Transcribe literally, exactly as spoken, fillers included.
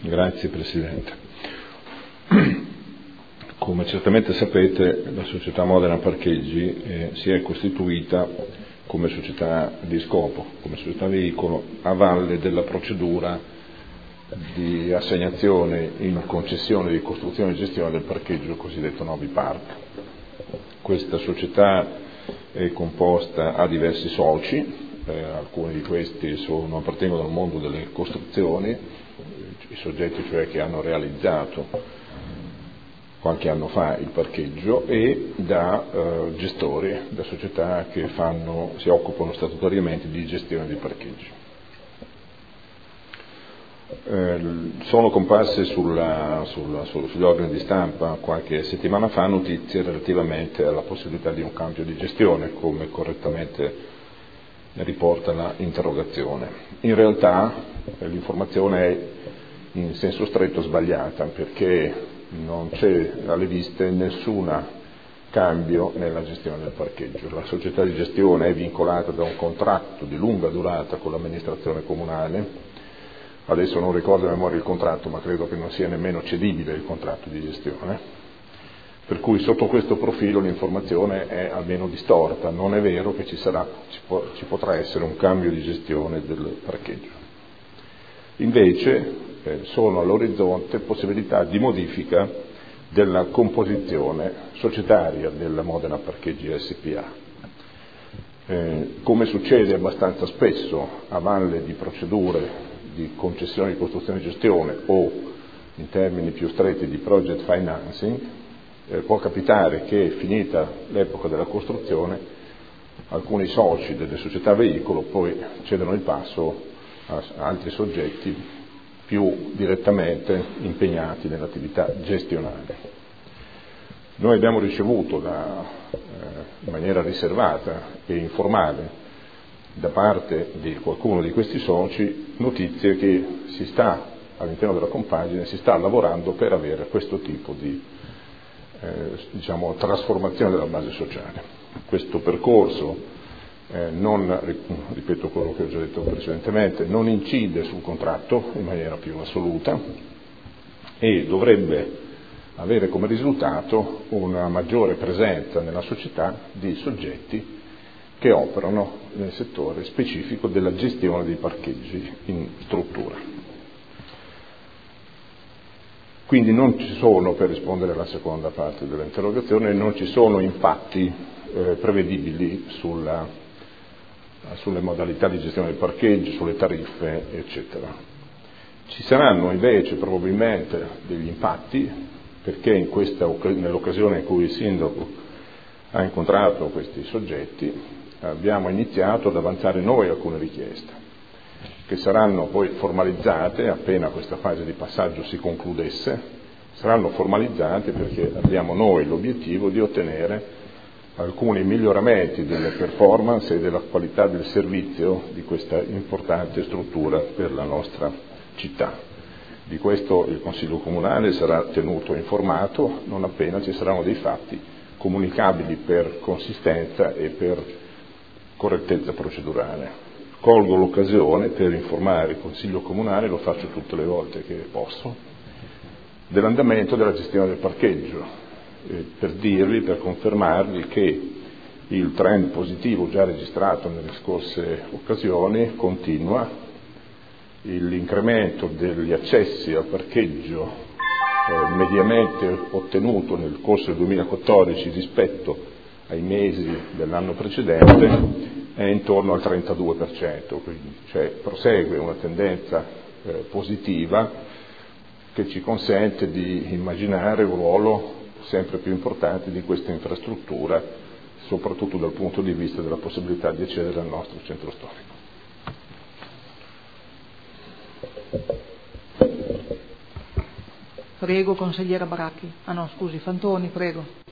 Grazie Presidente. Come certamente sapete, la società Modena Parcheggi eh, si è costituita come società di scopo, come società veicolo, a valle della procedura di assegnazione in concessione di costruzione e gestione del parcheggio cosiddetto Novi Park. Questa società è composta a diversi soci, eh, alcuni di questi sono, appartengono al mondo delle costruzioni, i soggetti cioè che hanno realizzato qualche anno fa il parcheggio, e da eh, gestori, da società che fanno, si occupano statutariamente di gestione dei parcheggi. Eh, sono comparse sulla, sulla, sugli organi di stampa qualche settimana fa notizie relativamente alla possibilità di un cambio di gestione, come correttamente riporta la interrogazione. In realtà eh, l'informazione è in senso stretto sbagliata, perché non c'è alle viste nessun cambio nella gestione del parcheggio. La società di gestione è vincolata da un contratto di lunga durata con l'amministrazione comunale. Adesso non ricordo a memoria il contratto, ma credo che non sia nemmeno cedibile il contratto di gestione, per cui sotto questo profilo l'informazione è almeno distorta. Non è vero che ci sarà, ci, può, ci potrà essere un cambio di gestione del parcheggio. Invece eh, sono all'orizzonte possibilità di modifica della composizione societaria della Modena Parcheggi S P A. Eh, come succede abbastanza spesso a valle di procedure di concessione di costruzione e gestione o in termini più stretti di project financing, eh, può capitare che, finita l'epoca della costruzione, alcuni soci delle società veicolo poi cedano il passo a altri soggetti più direttamente impegnati nell'attività gestionale. Noi abbiamo ricevuto da, eh, in maniera riservata e informale da parte di qualcuno di questi soci notizie che si sta, all'interno della compagine, si sta lavorando per avere questo tipo di eh, diciamo, trasformazione della base sociale. Questo percorso eh, non, ripeto quello che ho già detto precedentemente, non incide sul contratto in maniera più assoluta e dovrebbe avere come risultato una maggiore presenza nella società di soggetti che operano nel settore specifico della gestione dei parcheggi in struttura. Quindi non ci sono, per rispondere alla seconda parte dell'interrogazione, non ci sono impatti eh, prevedibili sulla, sulle modalità di gestione del parcheggio, sulle tariffe, eccetera. Ci saranno invece probabilmente degli impatti, perché in questa, nell'occasione in cui il sindaco ha incontrato questi soggetti abbiamo iniziato ad avanzare noi alcune richieste, che saranno poi formalizzate appena questa fase di passaggio si concludesse. Saranno formalizzate perché abbiamo noi l'obiettivo di ottenere alcuni miglioramenti delle performance e della qualità del servizio di questa importante struttura per la nostra città. Di questo il Consiglio Comunale sarà tenuto informato non appena ci saranno dei fatti comunicabili per consistenza e per correttezza procedurale. Colgo l'occasione per informare il Consiglio Comunale, lo faccio tutte le volte che posso, dell'andamento della gestione del parcheggio, eh, per dirvi, per confermarvi che il trend positivo già registrato nelle scorse occasioni continua. L'incremento degli accessi al parcheggio eh, mediamente ottenuto nel corso del duemilaquattordici rispetto ai mesi dell'anno precedente è intorno al trentadue per cento, quindi cioè, prosegue una tendenza eh, positiva che ci consente di immaginare un ruolo sempre più importante di questa infrastruttura, soprattutto dal punto di vista della possibilità di accedere al nostro centro storico. Prego, consigliera Baracchi. Ah no, scusi, Fantoni, prego.